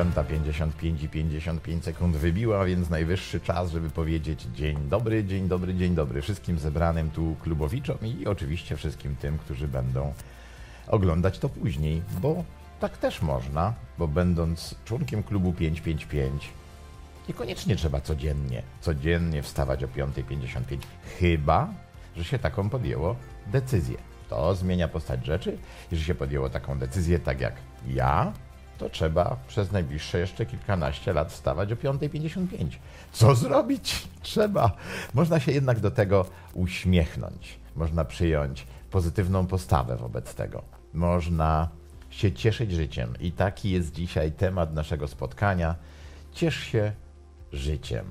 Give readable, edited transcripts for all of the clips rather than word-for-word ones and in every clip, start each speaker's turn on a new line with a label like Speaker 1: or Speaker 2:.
Speaker 1: 10:55 wybiła, więc najwyższy czas, żeby powiedzieć dzień dobry, dzień dobry, dzień dobry wszystkim zebranym tu klubowiczom i oczywiście wszystkim tym, którzy będą oglądać to później, bo tak też można, bo będąc członkiem klubu 555 niekoniecznie trzeba codziennie wstawać o 5:55, chyba że się taką podjęło decyzję. To zmienia postać rzeczy. Jeżeli się podjęło taką decyzję, tak jak ja, to trzeba przez najbliższe jeszcze kilkanaście lat wstawać o 5:55. Co zrobić? Trzeba. Można się jednak do tego uśmiechnąć. Można przyjąć pozytywną postawę wobec tego. Można się cieszyć życiem. I taki jest dzisiaj temat naszego spotkania. Ciesz się życiem.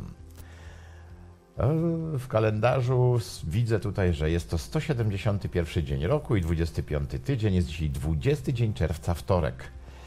Speaker 1: W kalendarzu widzę tutaj, że jest to 171 dzień roku i 25 tydzień. Jest dzisiaj 20 dzień czerwca, wtorek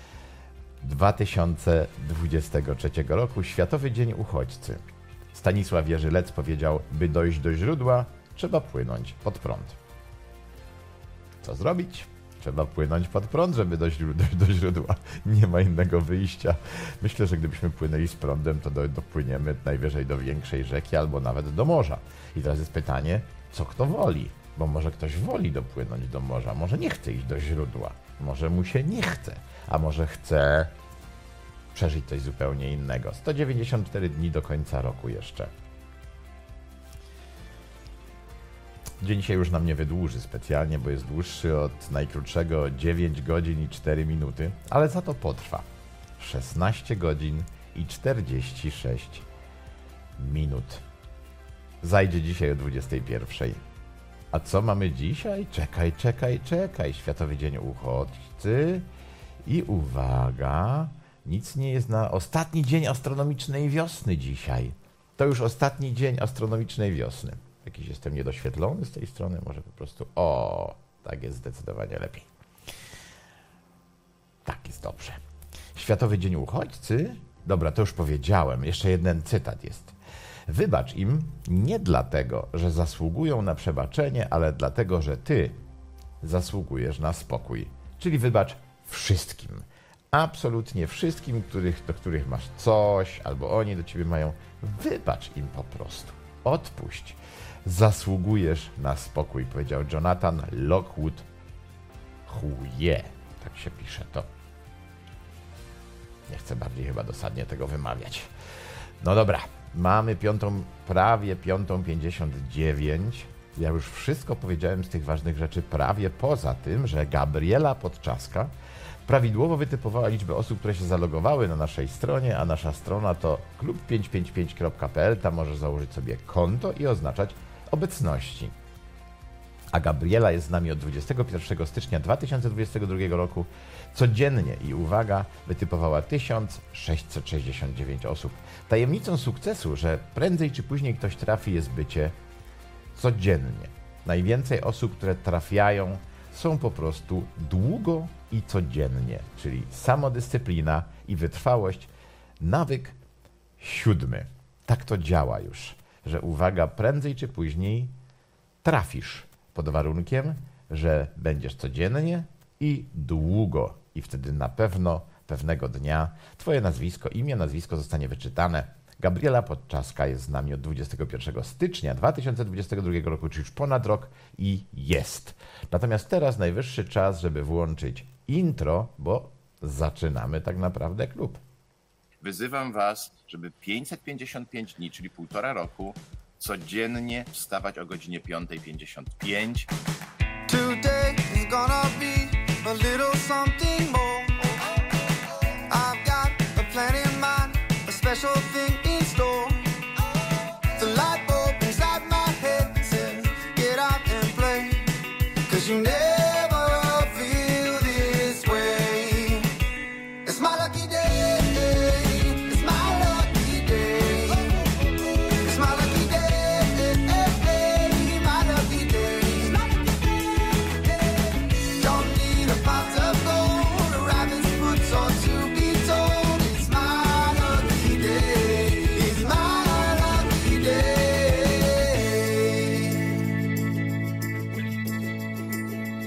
Speaker 1: 2023 roku, Światowy Dzień Uchodźcy. Stanisław Jerzy Lec powiedział, by dojść do źródła, trzeba płynąć pod prąd. Co zrobić? Trzeba płynąć pod prąd, żeby dojść do źródła. Nie ma innego wyjścia. Myślę, że gdybyśmy płynęli z prądem, to dopłyniemy najwyżej do większej rzeki albo nawet do morza. I teraz jest pytanie, co kto woli? Bo może ktoś woli dopłynąć do morza, może nie chce iść do źródła, może mu się nie chce, a może chce przeżyć coś zupełnie innego. 194 dni do końca roku jeszcze. Dzień się już nam nie wydłuży specjalnie, bo jest dłuższy od najkrótszego 9 godzin i 4 minuty, ale za to potrwa 16 godzin i 46 minut. Zajdzie dzisiaj o 21. A co mamy dzisiaj? Czekaj. Światowy Dzień Uchodźcy i uwaga, nic nie jest na ostatni dzień astronomicznej wiosny dzisiaj. To już ostatni dzień astronomicznej wiosny. Jakiś jestem niedoświetlony z tej strony, może po prostu... O, tak jest zdecydowanie lepiej. Tak jest dobrze. Światowy Dzień Uchodźcy? Dobra, to już powiedziałem. Jeszcze jeden cytat jest. Wybacz im nie dlatego, że zasługują na przebaczenie, ale dlatego, że ty zasługujesz na spokój. Czyli wybacz wszystkim. Absolutnie wszystkim, do których masz coś, albo oni do ciebie mają. Wybacz im po prostu. Odpuść. Zasługujesz na spokój, powiedział Jonathan Lockwood Huye. Tak się pisze to. Nie chcę bardziej chyba dosadnie tego wymawiać. No dobra, mamy prawie 5:59. Ja już wszystko powiedziałem z tych ważnych rzeczy, prawie poza tym, że Gabriela Podczaska prawidłowo wytypowała liczbę osób, które się zalogowały na naszej stronie, a nasza strona to klub555.pl. Tam możesz założyć sobie konto i oznaczać obecności. A Gabriela jest z nami od 21 stycznia 2022 roku codziennie i uwaga, wytypowała 1669 osób. Tajemnicą sukcesu, że prędzej czy później ktoś trafi, jest bycie codziennie. Najwięcej osób, które trafiają, są po prostu długo i codziennie, czyli samodyscyplina i wytrwałość. Nawyk 7. Tak to działa już, że uwaga, prędzej czy później trafisz, pod warunkiem, że będziesz codziennie i długo. I wtedy na pewno pewnego dnia twoje nazwisko, imię, nazwisko zostanie wyczytane. Gabriela Podczaska jest z nami od 21 stycznia 2022 roku, czyli już ponad rok i jest. Natomiast teraz najwyższy czas, żeby włączyć intro, bo zaczynamy tak naprawdę klub.
Speaker 2: Wyzywam was, żeby 555 dni, czyli 1,5 roku, codziennie wstawać o godzinie 5:55.
Speaker 3: Today is gonna be a little something more. I've got a plan in mind, a special thing in store. The light bulb inside my head says, get out and play, 'cause you never feel this way. It's my lucky day, it's my lucky day. It's my lucky day, my lucky day. Don't need a pot of gold, a rabbit's foot or to be told. It's my lucky day, it's my lucky day.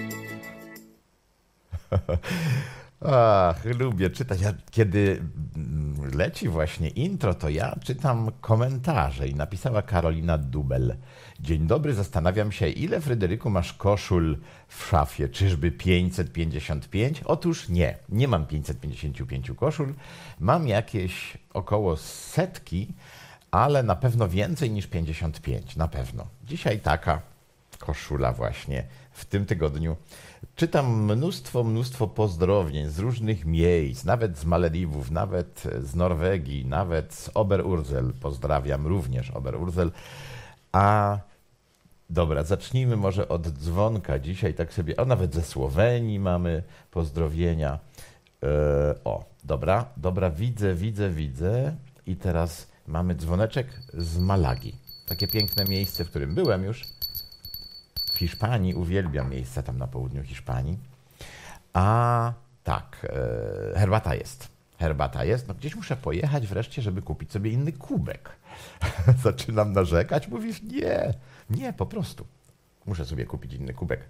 Speaker 1: Ach, lubię czytać. Ja kiedy leci właśnie intro, to ja czytam komentarze i napisała Karolina Dubel. Dzień dobry, zastanawiam się, ile, Fryderyku, masz koszul w szafie? Czyżby 555? Otóż nie mam 555 koszul. Mam jakieś około 100, ale na pewno więcej niż 55, na pewno. Dzisiaj taka koszula właśnie w tym tygodniu. Czytam mnóstwo pozdrowień z różnych miejsc, nawet z Malediwów, nawet z Norwegii, nawet z Oberursel. Pozdrawiam również Oberursel. A dobra, zacznijmy może od dzwonka. Dzisiaj tak sobie, nawet ze Słowenii mamy pozdrowienia. Dobra, widzę. I teraz mamy dzwoneczek z Malagi. Takie piękne miejsce, w którym byłem już. W Hiszpanii, uwielbiam miejsca tam na południu Hiszpanii. A tak, herbata jest. No gdzieś muszę pojechać wreszcie, żeby kupić sobie inny kubek. Zaczynam narzekać, mówisz nie, po prostu. Muszę sobie kupić inny kubek.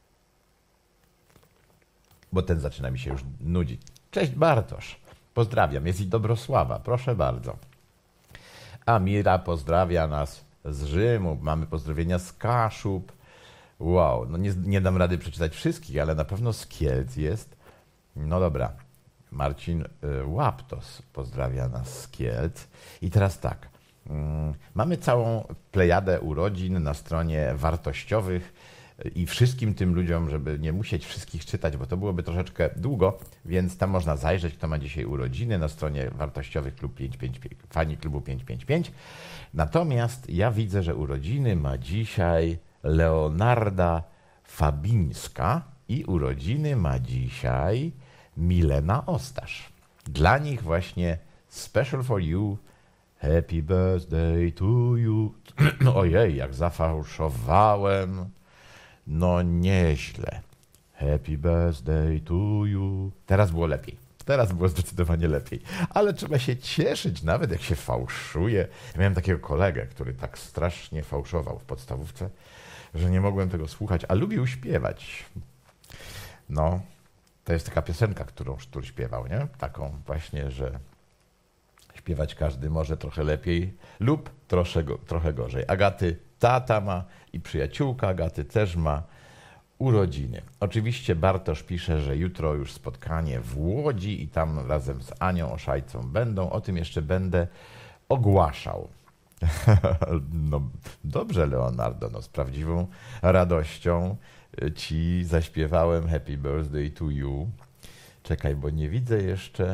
Speaker 1: Bo ten zaczyna mi się już nudzić. Cześć Bartosz, pozdrawiam, jest i Dobrosława, proszę bardzo. A Mira pozdrawia nas z Rzymu, mamy pozdrowienia z Kaszub. Wow, no nie dam rady przeczytać wszystkich, ale na pewno z Kielc jest. No dobra, Marcin Łaptos pozdrawia nas z Kielc. I teraz tak, mamy całą plejadę urodzin na stronie wartościowych i wszystkim tym ludziom, żeby nie musieć wszystkich czytać, bo to byłoby troszeczkę długo, więc tam można zajrzeć, kto ma dzisiaj urodziny na stronie wartościowych klub 555, fani klubu 555. Natomiast ja widzę, że urodziny ma dzisiaj Leonarda Fabińska i urodziny ma dzisiaj Milena Ostasz. Dla nich właśnie special for you, happy birthday to you. Ojej, jak zafałszowałem. No nieźle. Happy birthday to you. Teraz było lepiej. Teraz było zdecydowanie lepiej. Ale trzeba się cieszyć, nawet jak się fałszuje. Ja miałem takiego kolegę, który tak strasznie fałszował w podstawówce, że nie mogłem tego słuchać, a lubił śpiewać. No, to jest taka piosenka, którą Sztur śpiewał, nie? Taką właśnie, że śpiewać każdy może trochę lepiej lub trochę gorzej. Agaty tata ma i przyjaciółka Agaty też ma urodziny. Oczywiście Bartosz pisze, że jutro już spotkanie w Łodzi i tam razem z Anią Oszajcą będą. O tym jeszcze będę ogłaszał. No dobrze, Leonardo, no z prawdziwą radością ci zaśpiewałem Happy Birthday to you. Czekaj, bo nie widzę jeszcze,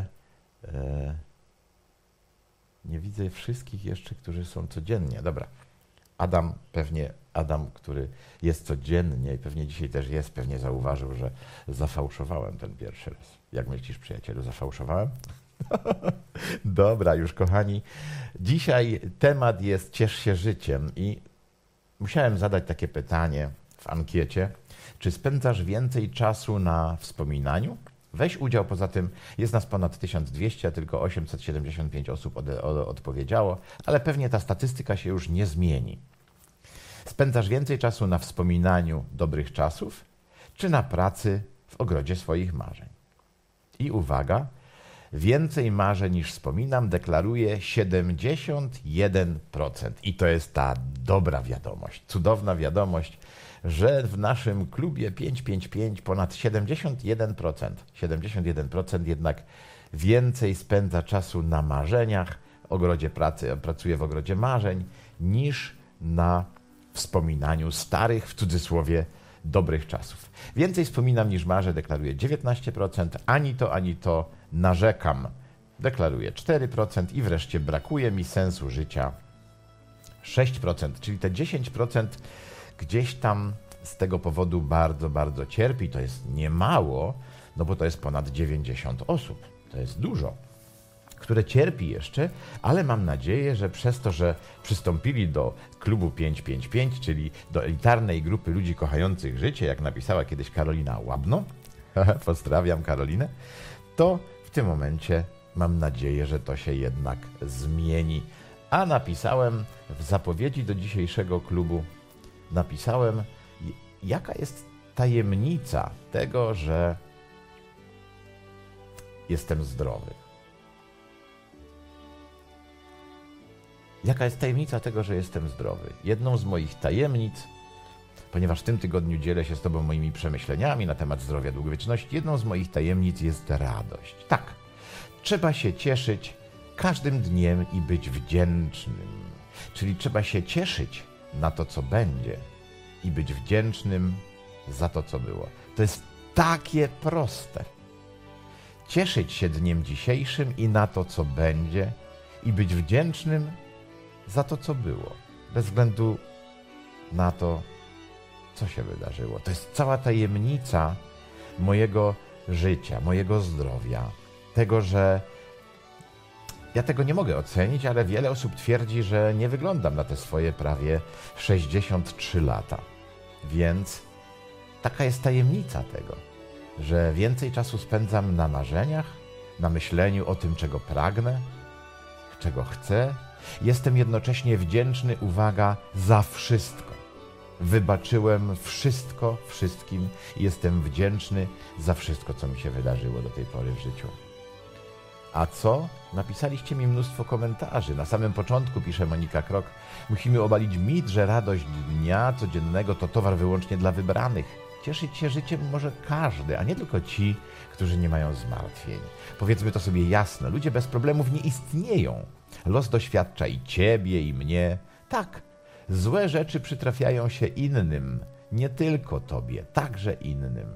Speaker 1: nie widzę wszystkich jeszcze, którzy są codziennie. Dobra, Adam, który jest codziennie i pewnie dzisiaj też jest, pewnie zauważył, że zafałszowałem ten pierwszy raz. Jak myślisz, przyjacielu, zafałszowałem? Dobra, już kochani. Dzisiaj temat jest Ciesz się życiem i musiałem zadać takie pytanie w ankiecie. Czy spędzasz więcej czasu na wspominaniu? Weź udział, poza tym jest nas ponad 1200, a tylko 875 osób odpowiedziało, ale pewnie ta statystyka się już nie zmieni. Spędzasz więcej czasu na wspominaniu dobrych czasów, czy na pracy w ogrodzie swoich marzeń? I uwaga, więcej marzę niż wspominam deklaruje 71%. I to jest ta dobra wiadomość, cudowna wiadomość, że w naszym klubie 555 ponad 71% jednak więcej spędza czasu na marzeniach, pracuje w ogrodzie marzeń, niż na wspominaniu starych, w cudzysłowie, dobrych czasów. Więcej wspominam niż marzę, deklaruje 19%, ani to narzekam, deklaruje 4% i wreszcie brakuje mi sensu życia 6%, czyli te 10% gdzieś tam z tego powodu bardzo, bardzo cierpi. To jest niemało, no bo to jest ponad 90 osób. To jest dużo, które cierpi jeszcze, ale mam nadzieję, że przez to, że przystąpili do klubu 555, czyli do elitarnej grupy ludzi kochających życie, jak napisała kiedyś Karolina Łabno, pozdrawiam Karolinę, to w tym momencie mam nadzieję, że to się jednak zmieni. A napisałem w zapowiedzi do dzisiejszego klubu, jaka jest tajemnica tego, że jestem zdrowy. Jaka jest tajemnica tego, że jestem zdrowy? Jedną z moich tajemnic, ponieważ w tym tygodniu dzielę się z Tobą moimi przemyśleniami na temat zdrowia, długowieczności, jedną z moich tajemnic jest radość. Tak, trzeba się cieszyć każdym dniem i być wdzięcznym. Czyli trzeba się cieszyć na to, co będzie i być wdzięcznym za to, co było. To jest takie proste. Cieszyć się dniem dzisiejszym i na to, co będzie i być wdzięcznym za to, co było. Bez względu na to, co się wydarzyło. To jest cała tajemnica mojego życia, mojego zdrowia. Tego, że ja tego nie mogę ocenić, ale wiele osób twierdzi, że nie wyglądam na te swoje prawie 63 lata. Więc taka jest tajemnica tego, że więcej czasu spędzam na marzeniach, na myśleniu o tym, czego pragnę, czego chcę. Jestem jednocześnie wdzięczny, uwaga, za wszystko. Wybaczyłem wszystko wszystkim i jestem wdzięczny za wszystko, co mi się wydarzyło do tej pory w życiu. A co? Napisaliście mi mnóstwo komentarzy. Na samym początku, pisze Monika Krok, musimy obalić mit, że radość dnia codziennego to towar wyłącznie dla wybranych. Cieszyć się życiem może każdy, a nie tylko ci, którzy nie mają zmartwień. Powiedzmy to sobie jasno, ludzie bez problemów nie istnieją. Los doświadcza i ciebie, i mnie. Tak, złe rzeczy przytrafiają się innym, nie tylko tobie, także innym.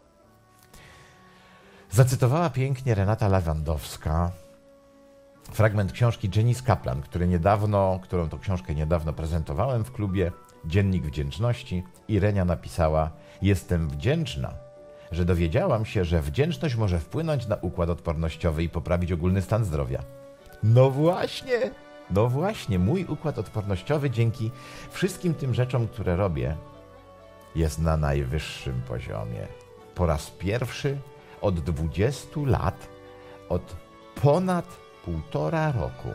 Speaker 1: Zacytowała pięknie Renata Lewandowska fragment książki Janice Kaplan, którą to książkę niedawno prezentowałem w klubie Dziennik Wdzięczności. I Renia napisała: jestem wdzięczna, że dowiedziałam się, że wdzięczność może wpłynąć na układ odpornościowy i poprawić ogólny stan zdrowia. No właśnie, mój układ odpornościowy dzięki wszystkim tym rzeczom, które robię, jest na najwyższym poziomie. Po raz pierwszy od 20 lat, od ponad 1,5 roku,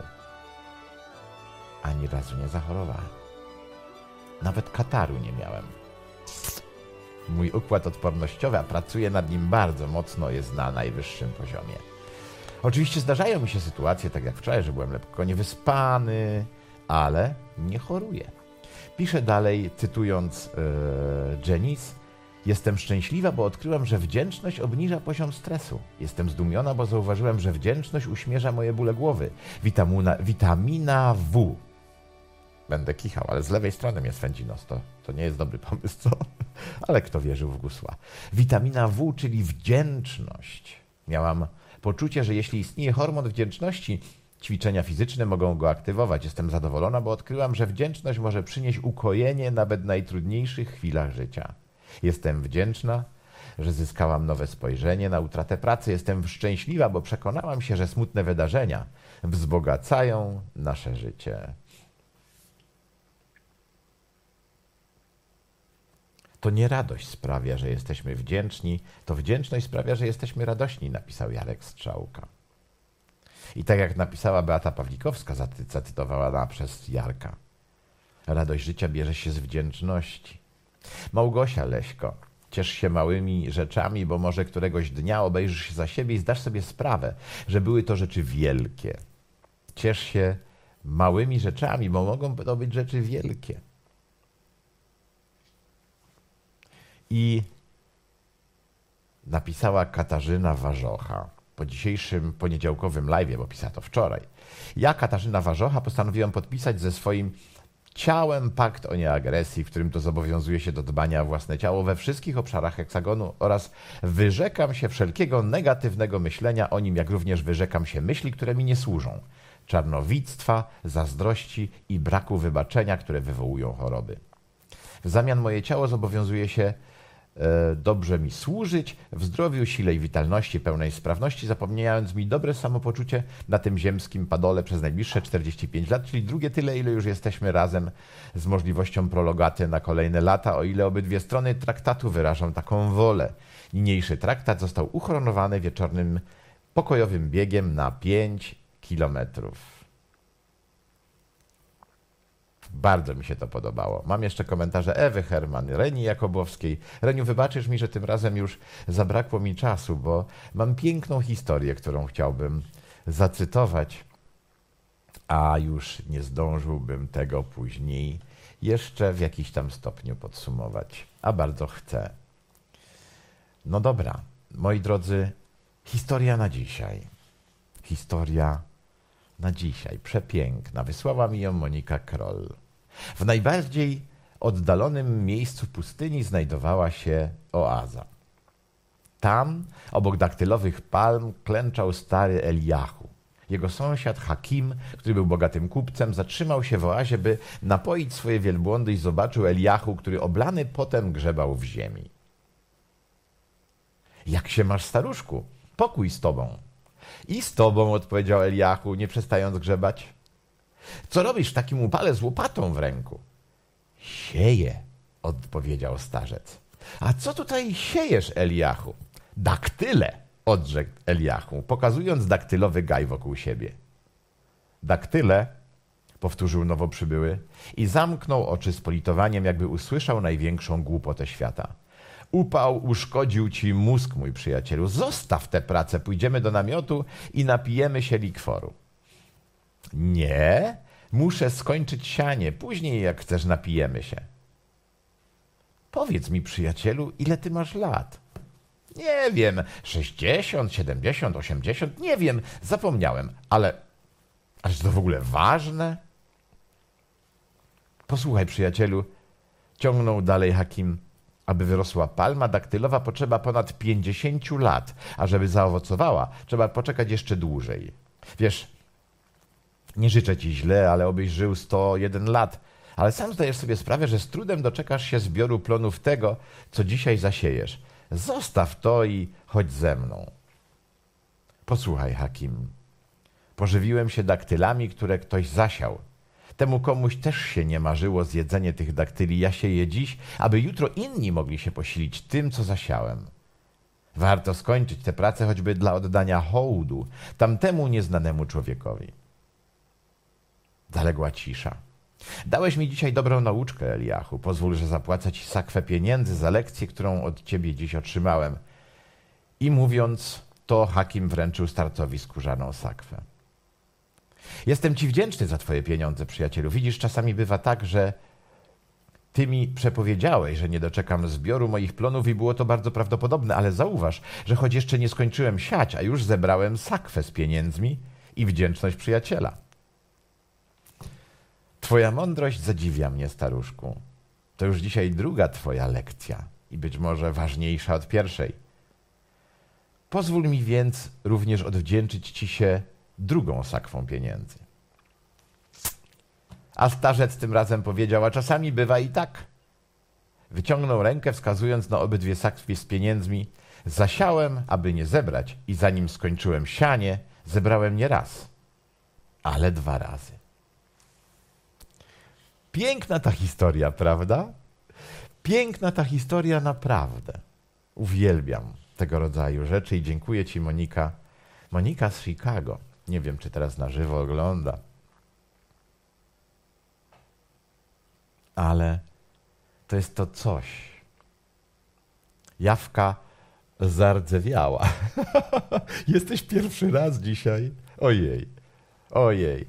Speaker 1: ani razu nie zachorowałem. Nawet kataru nie miałem. Mój układ odpornościowy, a pracuję nad nim bardzo mocno, jest na najwyższym poziomie. Oczywiście zdarzają mi się sytuacje, tak jak wczoraj, że byłem lekko niewyspany, ale nie choruję. Piszę dalej, cytując Janice: jestem szczęśliwa, bo odkryłam, że wdzięczność obniża poziom stresu. Jestem zdumiona, bo zauważyłem, że wdzięczność uśmierza moje bóle głowy. Witamina W. Będę kichał, ale z lewej strony mnie swędzi nos. To nie jest dobry pomysł, co? Ale kto wierzył w gusła? Witamina W, czyli wdzięczność. Miałam poczucie, że jeśli istnieje hormon wdzięczności, ćwiczenia fizyczne mogą go aktywować. Jestem zadowolona, bo odkryłam, że wdzięczność może przynieść ukojenie nawet w najtrudniejszych chwilach życia. Jestem wdzięczna, że zyskałam nowe spojrzenie na utratę pracy. Jestem szczęśliwa, bo przekonałam się, że smutne wydarzenia wzbogacają nasze życie. To nie radość sprawia, że jesteśmy wdzięczni, to wdzięczność sprawia, że jesteśmy radośni, napisał Jarek Strzałka. I tak jak napisała Beata Pawlikowska, zacytowana przez Jarka: radość życia bierze się z wdzięczności. Małgosia Leśko: ciesz się małymi rzeczami, bo może któregoś dnia obejrzysz się za siebie i zdasz sobie sprawę, że były to rzeczy wielkie. Ciesz się małymi rzeczami, bo mogą to być rzeczy wielkie. I napisała Katarzyna Warzocha po dzisiejszym poniedziałkowym live'ie, bo pisała to wczoraj. Ja, Katarzyna Warzocha, postanowiłam podpisać ze swoim ciałem pakt o nieagresji, w którym to zobowiązuję się do dbania o własne ciało we wszystkich obszarach heksagonu oraz wyrzekam się wszelkiego negatywnego myślenia o nim, jak również wyrzekam się myśli, które mi nie służą, czarnowictwa, zazdrości i braku wybaczenia, które wywołują choroby. W zamian moje ciało zobowiązuje się dobrze mi służyć, w zdrowiu, sile i witalności, pełnej sprawności, zapewniając mi dobre samopoczucie na tym ziemskim padole przez najbliższe 45 lat, czyli drugie tyle, ile już jesteśmy razem, z możliwością prologaty na kolejne lata, o ile obydwie strony traktatu wyrażą taką wolę. Niniejszy traktat został uchronowany wieczornym pokojowym biegiem na 5 kilometrów. Bardzo mi się to podobało. Mam jeszcze komentarze Ewy Herman, Reni Jakobowskiej. Reniu, wybaczysz mi, że tym razem już zabrakło mi czasu, bo mam piękną historię, którą chciałbym zacytować, a już nie zdążyłbym tego później jeszcze w jakiś tam stopniu podsumować, a bardzo chcę. No dobra, moi drodzy, historia na dzisiaj. Historia na dzisiaj, przepiękna. Wysłała mi ją Monika Kroll. W najbardziej oddalonym miejscu pustyni znajdowała się oaza. Tam, obok daktylowych palm, klęczał stary Eliahu. Jego sąsiad Hakim, który był bogatym kupcem, zatrzymał się w oazie, by napoić swoje wielbłądy i zobaczył Eliahu, który oblany potem grzebał w ziemi. Jak się masz, staruszku? Pokój z tobą. I z tobą, odpowiedział Eliahu, nie przestając grzebać. Co robisz w takim upale z łopatą w ręku? Sieję, odpowiedział starzec. A co tutaj siejesz, Eliahu? Daktyle, odrzekł Eliahu, pokazując daktylowy gaj wokół siebie. Daktyle, powtórzył nowo przybyły i zamknął oczy z politowaniem, jakby usłyszał największą głupotę świata. Upał uszkodził ci mózg, mój przyjacielu. Zostaw tę pracę, pójdziemy do namiotu i napijemy się likworu. Nie, muszę skończyć sianie. Później, jak chcesz, napijemy się. Powiedz mi, przyjacielu, ile ty masz lat? Nie wiem, 60, 70, 80, nie wiem, zapomniałem, ale czy to w ogóle ważne? Posłuchaj, przyjacielu, ciągnął dalej Hakim. Aby wyrosła palma daktylowa, potrzeba ponad 50 lat, a żeby zaowocowała, trzeba poczekać jeszcze dłużej. Wiesz, nie życzę ci źle, ale obyś żył 101 lat, ale sam zdajesz sobie sprawę, że z trudem doczekasz się zbioru plonów tego, co dzisiaj zasiejesz. Zostaw to i chodź ze mną. Posłuchaj, Hakim. Pożywiłem się daktylami, które ktoś zasiał. Temu komuś też się nie marzyło zjedzenie tych daktyli. Ja sieję dziś, aby jutro inni mogli się posilić tym, co zasiałem. Warto skończyć tę pracę choćby dla oddania hołdu tamtemu nieznanemu człowiekowi. Zaległa cisza. Dałeś mi dzisiaj dobrą nauczkę, Eliahu. Pozwól, że zapłacę ci sakwę pieniędzy za lekcję, którą od ciebie dziś otrzymałem. I mówiąc to, Hakim wręczył starcowi skórzaną sakwę. Jestem ci wdzięczny za twoje pieniądze, przyjacielu. Widzisz, czasami bywa tak, że ty mi przepowiedziałeś, że nie doczekam zbioru moich plonów i było to bardzo prawdopodobne, ale zauważ, że choć jeszcze nie skończyłem siać, a już zebrałem sakwę z pieniędzmi i wdzięczność przyjaciela. Twoja mądrość zadziwia mnie, staruszku. To już dzisiaj druga twoja lekcja i być może ważniejsza od pierwszej. Pozwól mi więc również odwdzięczyć ci się drugą sakwą pieniędzy. A starzec tym razem powiedział, a czasami bywa i tak. Wyciągnął rękę, wskazując na obydwie sakwy z pieniędzmi. Zasiałem, aby nie zebrać i zanim skończyłem sianie, zebrałem nie raz, ale 2 razy. Piękna ta historia, prawda? Piękna ta historia, naprawdę. Uwielbiam tego rodzaju rzeczy i dziękuję ci, Monika. Monika z Chicago. Nie wiem, czy teraz na żywo ogląda. Ale to jest to coś. Jawka zardzewiała. Jesteś pierwszy raz dzisiaj. Ojej, ojej.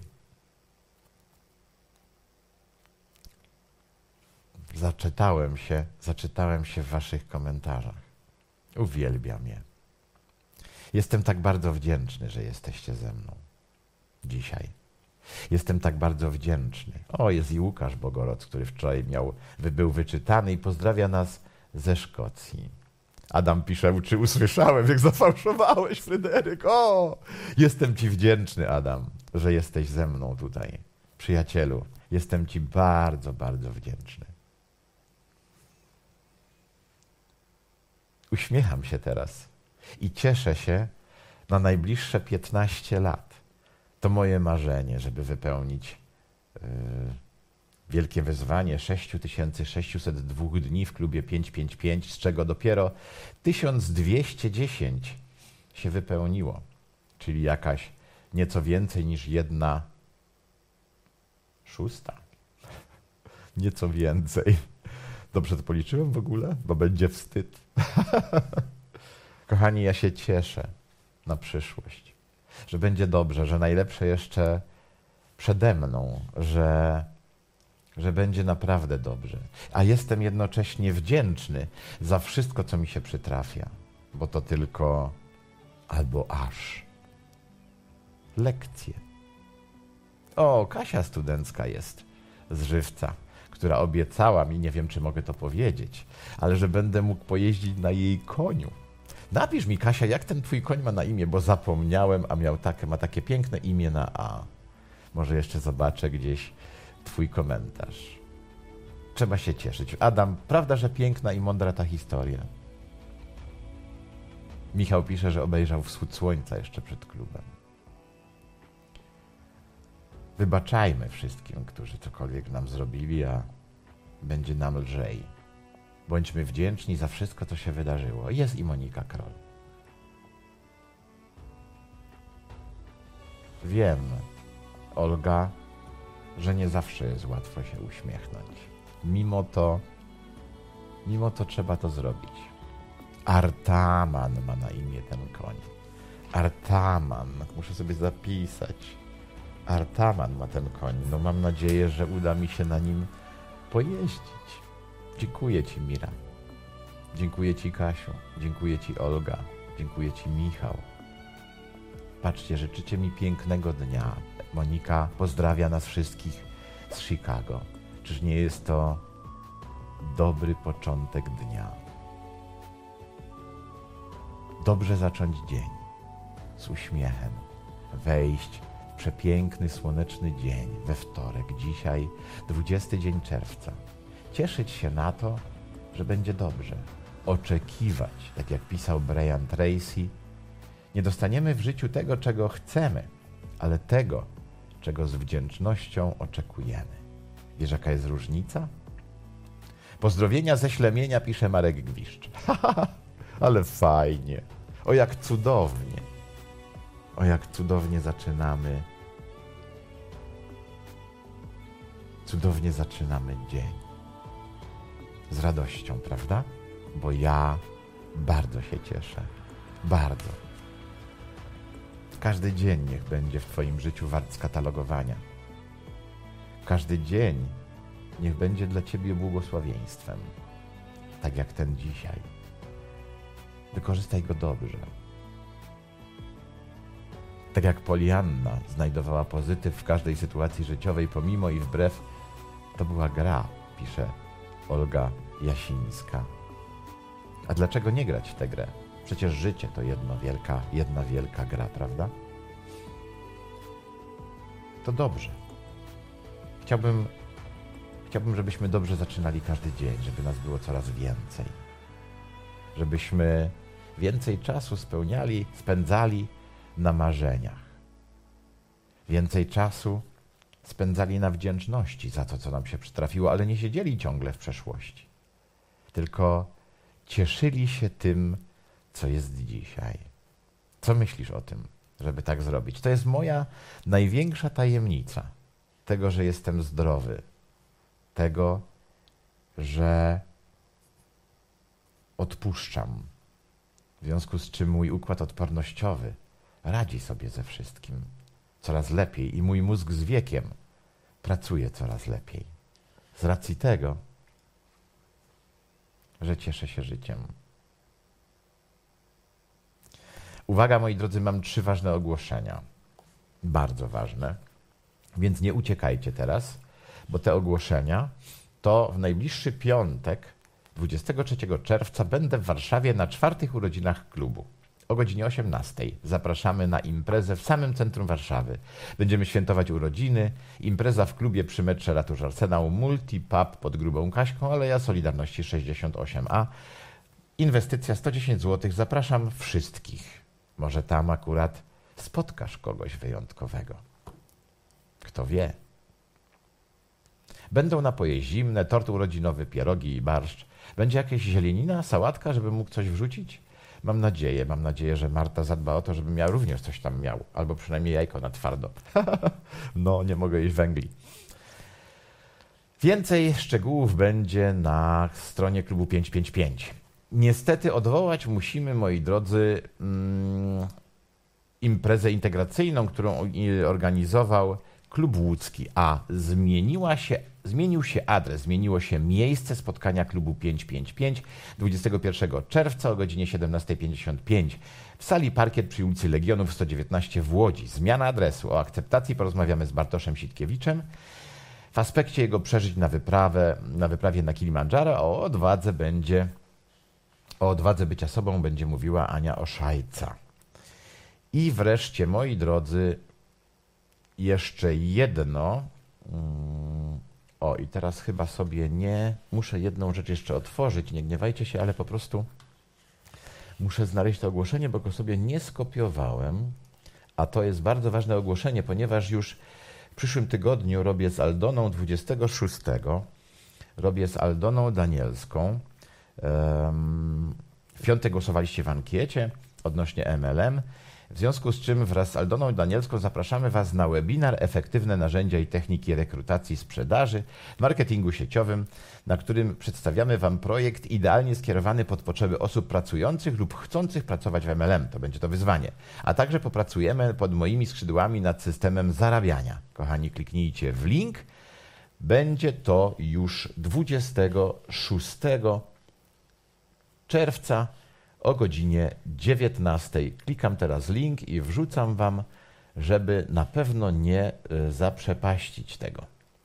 Speaker 1: Zaczytałem się w waszych komentarzach. Uwielbiam je. Jestem tak bardzo wdzięczny, że jesteście ze mną dzisiaj. Jestem tak bardzo wdzięczny. O, jest i Łukasz Bogoroc, który wczoraj był wyczytany i pozdrawia nas ze Szkocji. Adam pisze, czy usłyszałem, jak zafałszowałeś, Fryderyk. O, jestem ci wdzięczny, Adam, że jesteś ze mną tutaj. Przyjacielu, jestem ci bardzo, bardzo wdzięczny. Uśmiecham się teraz i cieszę się na najbliższe 15 lat. To moje marzenie, żeby wypełnić wielkie wyzwanie 6602 dni w klubie 555, z czego dopiero 1210 się wypełniło, czyli jakaś nieco więcej niż 1/6. Nieco więcej. Dobrze to policzyłem w ogóle? Bo będzie wstyd. Kochani, ja się cieszę na przyszłość, że będzie dobrze, że najlepsze jeszcze przede mną, że będzie naprawdę dobrze. A jestem jednocześnie wdzięczny za wszystko, co mi się przytrafia, bo to tylko albo aż lekcje. O, Kasia studencka jest z Żywca, która obiecała mi, nie wiem, czy mogę to powiedzieć, ale że będę mógł pojeździć na jej koniu. Napisz mi, Kasia, jak ten twój koń ma na imię, bo zapomniałem, a ma takie piękne imię na A. Może jeszcze zobaczę gdzieś twój komentarz. Trzeba się cieszyć. Adam, prawda, że piękna i mądra ta historia? Michał pisze, że obejrzał wschód słońca jeszcze przed klubem. Wybaczajmy wszystkim, którzy cokolwiek nam zrobili, a będzie nam lżej. Bądźmy wdzięczni za wszystko, co się wydarzyło. Jest i Monika Kroll. Wiem, Olga, że nie zawsze jest łatwo się uśmiechnąć. Mimo to trzeba to zrobić. Artaman ma na imię ten koń. Artaman, muszę sobie zapisać. Artaman ma ten koń. No mam nadzieję, że uda mi się na nim pojeździć. Dziękuję ci, Mira. Dziękuję ci, Kasiu. Dziękuję ci, Olga. Dziękuję ci, Michał. Patrzcie, życzycie mi pięknego dnia. Monika pozdrawia nas wszystkich z Chicago. Czyż nie jest to dobry początek dnia? Dobrze zacząć dzień z uśmiechem, wejść w przepiękny, słoneczny dzień we wtorek, dzisiaj 20 dzień czerwca. Cieszyć się na to, że będzie dobrze. Oczekiwać, tak jak pisał Brian Tracy, nie dostaniemy w życiu tego, czego chcemy, ale tego, czego z wdzięcznością oczekujemy. Wiesz, jaka jest różnica? Pozdrowienia ze Ślemienia, pisze Marek Gwiszcz. Ale fajnie. O jak cudownie. O jak cudownie zaczynamy. Cudownie zaczynamy dzień. Z radością, prawda? Bo ja bardzo się cieszę. Bardzo. Każdy dzień niech będzie w twoim życiu wart skatalogowania. Każdy dzień niech będzie dla ciebie błogosławieństwem. Tak jak ten dzisiaj. Wykorzystaj go dobrze. Tak jak Polianna znajdowała pozytyw w każdej sytuacji życiowej, pomimo i wbrew, to była gra, pisze Olga Jasińska. A dlaczego nie grać w tę grę? Przecież życie to jedna wielka gra, prawda? To dobrze. Chciałbym, żebyśmy dobrze zaczynali każdy dzień, żeby nas było coraz więcej. Żebyśmy więcej czasu spędzali na marzeniach. Więcej czasu spędzali na wdzięczności za to, co nam się przytrafiło, ale nie siedzieli ciągle w przeszłości. Tylko cieszyli się tym, co jest dzisiaj. Co myślisz o tym, żeby tak zrobić? To jest moja największa tajemnica tego, że jestem zdrowy. Tego, że odpuszczam. W związku z czym mój układ odpornościowy radzi sobie ze wszystkim coraz lepiej i mój mózg z wiekiem pracuje coraz lepiej. Z racji tego, że cieszę się życiem. Uwaga, moi drodzy, mam 3 ważne ogłoszenia. Bardzo ważne. Więc nie uciekajcie teraz, bo te ogłoszenia to w najbliższy piątek, 23 czerwca, będę w Warszawie na 4. urodzinach klubu. O godzinie 18:00 zapraszamy na imprezę w samym centrum Warszawy. Będziemy świętować urodziny. Impreza w klubie przy metrze Ratusz Arsenał, multi-pub pod Grubą Kaśką, Aleja Solidarności 68A. Inwestycja 110 zł. Zapraszam wszystkich. Może tam akurat spotkasz kogoś wyjątkowego. Kto wie. Będą napoje zimne, tort urodzinowy, pierogi i barszcz. Będzie jakieś zielenina, sałatka, żeby mógł coś wrzucić? Mam nadzieję, że Marta zadba o to, żebym ja również coś tam miał. Albo przynajmniej jajko na twardo. No, nie mogę jeść węgli. Więcej szczegółów będzie na stronie klubu 555. Niestety odwołać musimy, moi drodzy, imprezę integracyjną, którą organizował Klub Łódzki, a zmienił się adres, zmieniło się miejsce spotkania klubu 555 21 czerwca o godzinie 17:55 w sali Parkiet przy ulicy Legionów 119 w Łodzi. Zmiana adresu. O akceptacji porozmawiamy z Bartoszem Sitkiewiczem w aspekcie jego przeżyć na wyprawie na Kilimandżaro, a o odwadze bycia sobą będzie mówiła Ania Oszajca. I wreszcie, moi drodzy, jeszcze jedno. O, i teraz chyba sobie muszę jedną rzecz jeszcze otworzyć. Nie gniewajcie się, ale po prostu muszę znaleźć to ogłoszenie, bo go sobie nie skopiowałem. A to jest bardzo ważne ogłoszenie, ponieważ już w przyszłym tygodniu robię z Aldoną 26. Robię z Aldoną Danielską. W piątek głosowaliście w ankiecie odnośnie MLM. W związku z czym wraz z Aldoną Danielską zapraszamy Was na webinar Efektywne narzędzia i techniki rekrutacji sprzedaży w marketingu sieciowym, na którym przedstawiamy Wam projekt idealnie skierowany pod potrzeby osób pracujących lub chcących pracować w MLM. To będzie to wyzwanie. A także popracujemy pod moimi skrzydłami nad systemem zarabiania. Kochani, kliknijcie w link. Będzie to już 26 czerwca o godzinie 19. Klikam teraz link i wrzucam Wam, żeby na pewno nie zaprzepaścić tego.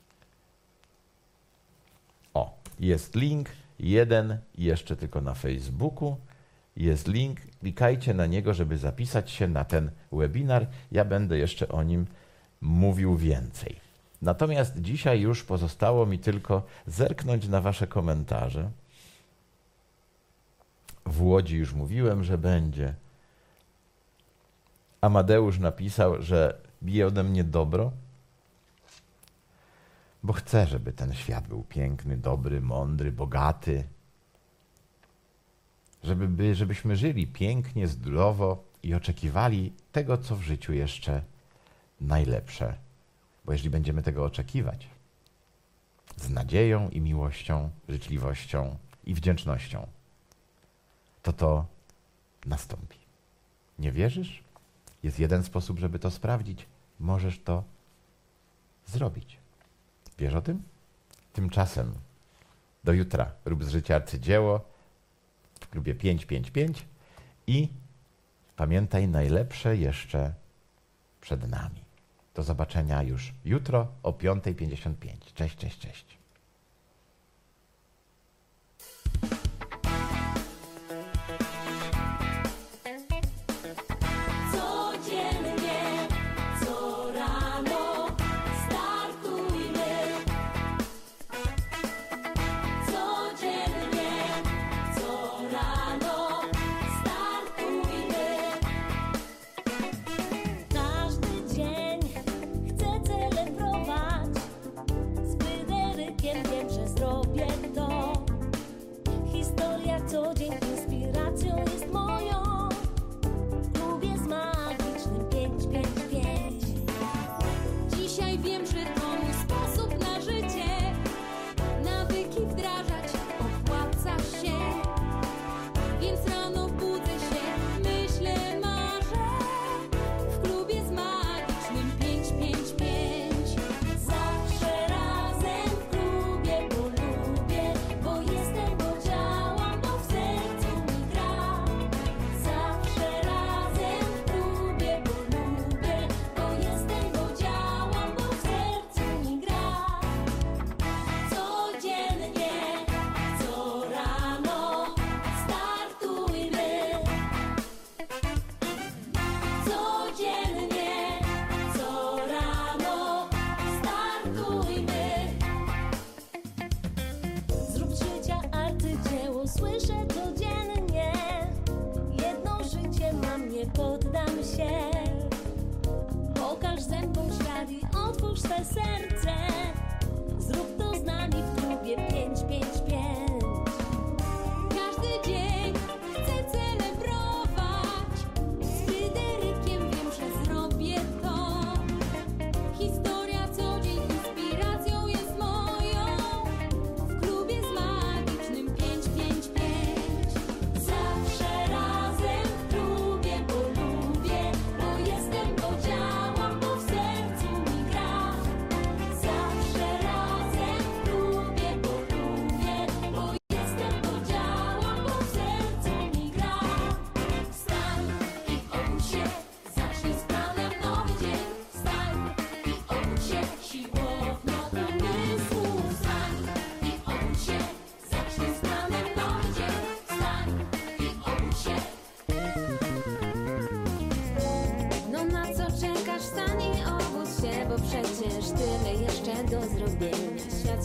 Speaker 1: O, jest link, jeden jeszcze tylko na Facebooku. Jest link, klikajcie na niego, żeby zapisać się na ten webinar. Ja będę jeszcze o nim mówił więcej. Natomiast dzisiaj już pozostało mi tylko zerknąć na Wasze komentarze. W Łodzi już mówiłem, że będzie. Amadeusz napisał, że bije ode mnie dobro, bo chcę, żeby ten świat był piękny, dobry, mądry, bogaty. Żebyśmy żyli pięknie, zdrowo i oczekiwali tego, co w życiu jeszcze najlepsze. Bo jeżeli będziemy tego oczekiwać z nadzieją i miłością, życzliwością i wdzięcznością, to nastąpi. Nie wierzysz? Jest jeden sposób, żeby to sprawdzić. Możesz to zrobić. Wiesz o tym? Tymczasem do jutra rób z życia arcydzieło w klubie 555 i pamiętaj, najlepsze jeszcze przed nami. Do zobaczenia już jutro o 5:55. Cześć, cześć, cześć.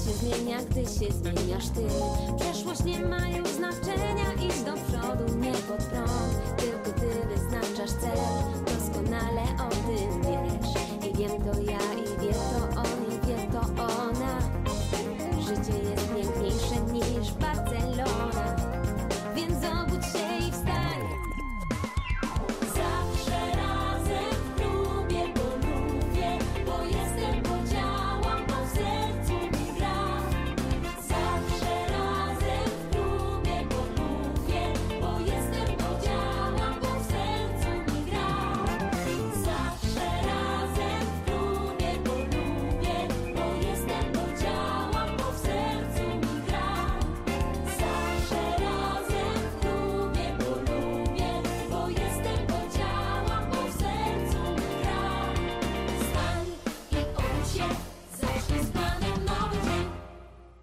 Speaker 4: się zmienia, gdy się zmieniasz ty. Przeszłość nie ma już znaczenia, idź do przodu, nie pod prąd. Tylko ty wyznaczasz cel, doskonale o tym wiesz.